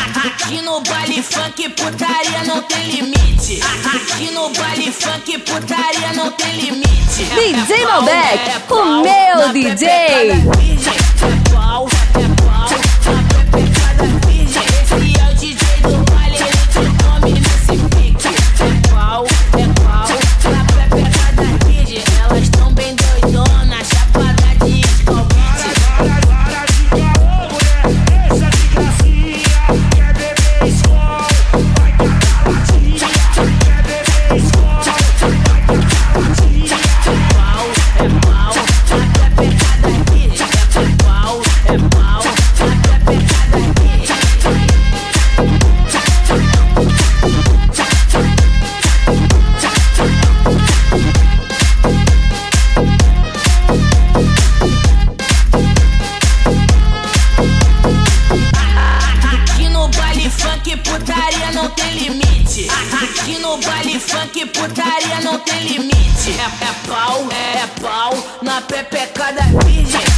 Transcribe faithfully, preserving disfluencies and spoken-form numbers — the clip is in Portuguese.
Aqui no baile funk putaria não tem limite. Aqui no baile funk putaria não tem limite. D J Malbec, o meu D J. É pau, é pau, na pepecada virgem. Esse é o D J do baile, ele te come nesse pique. É pau, é pau, na pepecada virgem. Elas tão bem doidonas, chapada de escalpite. Para de caô, mulher, deixa de gracinha. Quer beber escola, vai catar latinha. Quer beber escola, vai catar latinha. É pau, é pau, na pepecada virgem. É pau, é pau, na pepecada virgem. Aqui no baile funk putaria não tem limite. Aqui no baile funk putaria não tem limite. É, é pau, é, é pau, na pepecada virgem.